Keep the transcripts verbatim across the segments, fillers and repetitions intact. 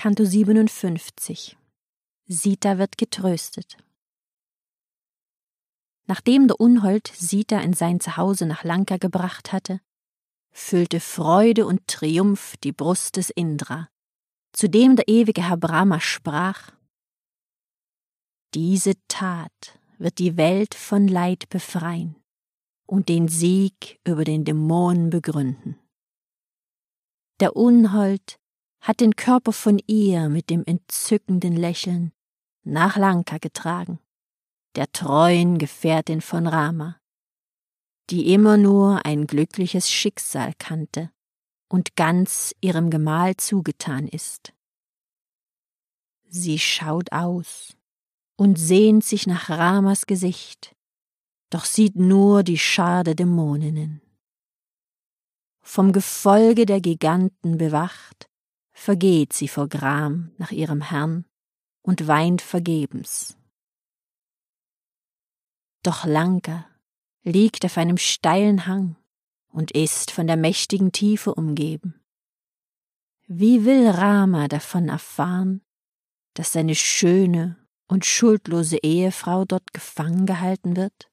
Canto siebenundfünfzig. Sita wird getröstet. Nachdem der Unhold Sita in sein Zuhause nach Lanka gebracht hatte, füllte Freude und Triumph die Brust des Indra, zu dem der ewige Herr Brahma sprach: Diese Tat wird die Welt von Leid befreien und den Sieg über den Dämonen begründen. Der Unhold hat den Körper von ihr mit dem entzückenden Lächeln nach Lanka getragen, der treuen Gefährtin von Rama, die immer nur ein glückliches Schicksal kannte und ganz ihrem Gemahl zugetan ist. Sie schaut aus und sehnt sich nach Ramas Gesicht, doch sieht nur die Schar der Dämoninnen. Vom Gefolge der Giganten bewacht, vergeht sie vor Gram nach ihrem Herrn und weint vergebens. Doch Lanka liegt auf einem steilen Hang und ist von der mächtigen Tiefe umgeben. Wie will Rama davon erfahren, dass seine schöne und schuldlose Ehefrau dort gefangen gehalten wird?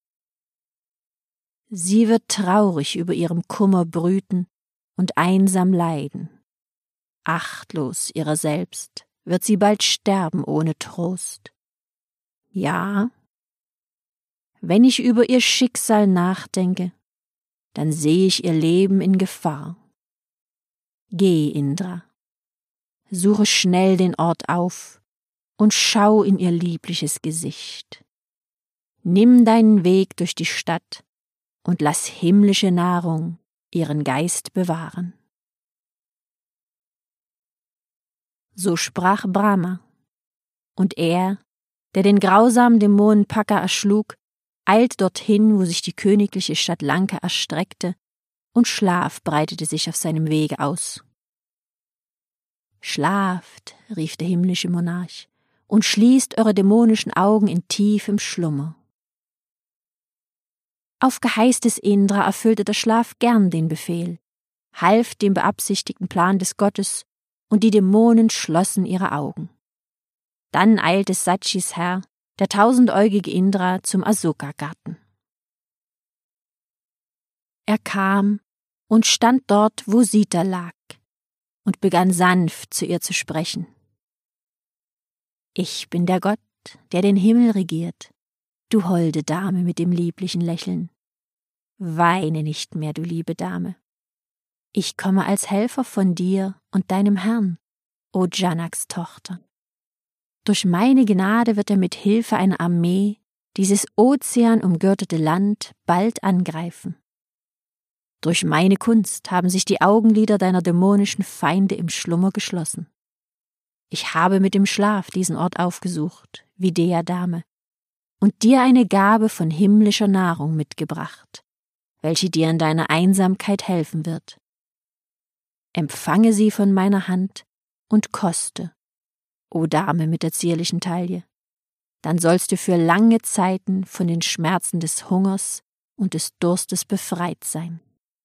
Sie wird traurig über ihrem Kummer brüten und einsam leiden. Achtlos ihrer selbst wird sie bald sterben ohne Trost. Ja, wenn ich über ihr Schicksal nachdenke, dann sehe ich ihr Leben in Gefahr. Geh, Indra, suche schnell den Ort auf und schau in ihr liebliches Gesicht. Nimm deinen Weg durch die Stadt und lass himmlische Nahrung ihren Geist bewahren. So sprach Brahma, und er, der den grausamen Dämonen Paka erschlug, eilt dorthin, wo sich die königliche Stadt Lanka erstreckte, und Schlaf breitete sich auf seinem Wege aus. Schlaft, rief der himmlische Monarch, und schließt eure dämonischen Augen in tiefem Schlummer. Auf Geheiß des Indra erfüllte der Schlaf gern den Befehl, half dem beabsichtigten Plan des Gottes, und die Dämonen schlossen ihre Augen. Dann eilte Sachis Herr, der tausendäugige Indra, zum Asoka-Garten. Er kam und stand dort, wo Sita lag, und begann sanft zu ihr zu sprechen. Ich bin der Gott, der den Himmel regiert, du holde Dame mit dem lieblichen Lächeln. Weine nicht mehr, du liebe Dame. Ich komme als Helfer von dir und deinem Herrn, o Janaks Tochter. Durch meine Gnade wird er mit Hilfe einer Armee dieses ozeanumgürtete Land bald angreifen. Durch meine Kunst haben sich die Augenlider deiner dämonischen Feinde im Schlummer geschlossen. Ich habe mit dem Schlaf diesen Ort aufgesucht, wie der Dame, und dir eine Gabe von himmlischer Nahrung mitgebracht, welche dir in deiner Einsamkeit helfen wird. Empfange sie von meiner Hand und koste, o Dame mit der zierlichen Taille, dann sollst du für lange Zeiten von den Schmerzen des Hungers und des Durstes befreit sein.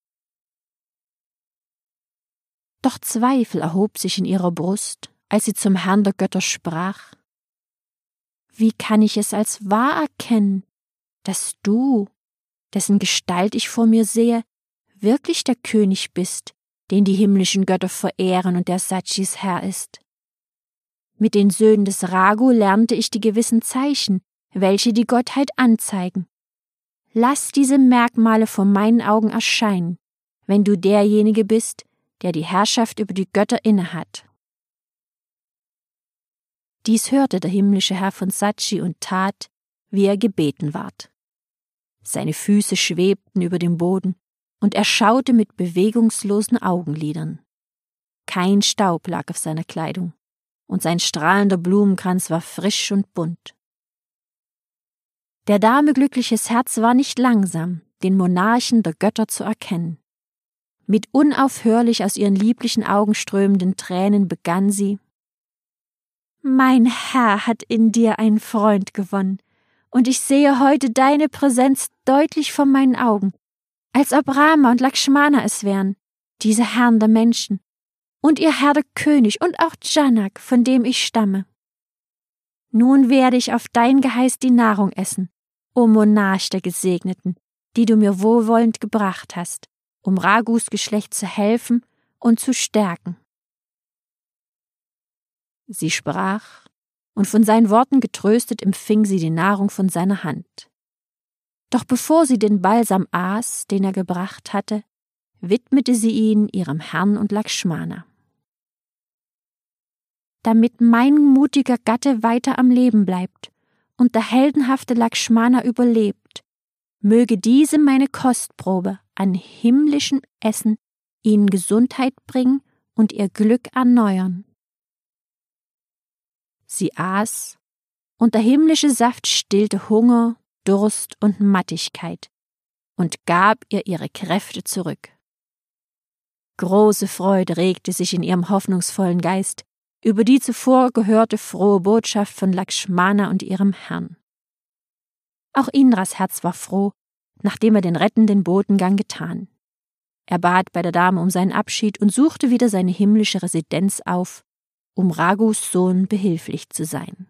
Doch Zweifel erhob sich in ihrer Brust, als sie zum Herrn der Götter sprach. Wie kann ich es als wahr erkennen, dass du, dessen Gestalt ich vor mir sehe, wirklich der König bist, den die himmlischen Götter verehren und der Sachis Herr ist? Mit den Söhnen des Raghu lernte ich die gewissen Zeichen, welche die Gottheit anzeigen. Lass diese Merkmale vor meinen Augen erscheinen, wenn du derjenige bist, der die Herrschaft über die Götter innehat. Dies hörte der himmlische Herr von Sachi und tat, wie er gebeten ward. Seine Füße schwebten über dem Boden, und er schaute mit bewegungslosen Augenlidern. Kein Staub lag auf seiner Kleidung, und sein strahlender Blumenkranz war frisch und bunt. Der Dame glückliches Herz war nicht langsam, den Monarchen der Götter zu erkennen. Mit unaufhörlich aus ihren lieblichen Augen strömenden Tränen begann sie: Mein Herr hat in dir einen Freund gewonnen, und ich sehe heute deine Präsenz deutlich vor meinen Augen, als ob Rama und Lakshmana es wären, diese Herren der Menschen. und ihr Herr der König und auch Janak, von dem ich stamme. Nun werde ich auf dein Geheiß die Nahrung essen, o Monarch der Gesegneten, die du mir wohlwollend gebracht hast, um Ragus Geschlecht zu helfen und zu stärken.« Sie sprach, und von seinen Worten getröstet empfing sie die Nahrung von seiner Hand. Doch bevor sie den Balsam aß, den er gebracht hatte, widmete sie ihn ihrem Herrn und Lakshmana. »Damit mein mutiger Gatte weiter am Leben bleibt und der heldenhafte Lakshmana überlebt, möge diese meine Kostprobe an himmlischem Essen ihnen Gesundheit bringen und ihr Glück erneuern.« Sie aß, und der himmlische Saft stillte Hunger, Durst und Mattigkeit und gab ihr ihre Kräfte zurück. Große Freude regte sich in ihrem hoffnungsvollen Geist über die zuvor gehörte frohe Botschaft von Lakshmana und ihrem Herrn. Auch Indras Herz war froh, nachdem er den rettenden Botengang getan. Er bat bei der Dame um seinen Abschied und suchte wieder seine himmlische Residenz auf, um Ragus Sohn behilflich zu sein.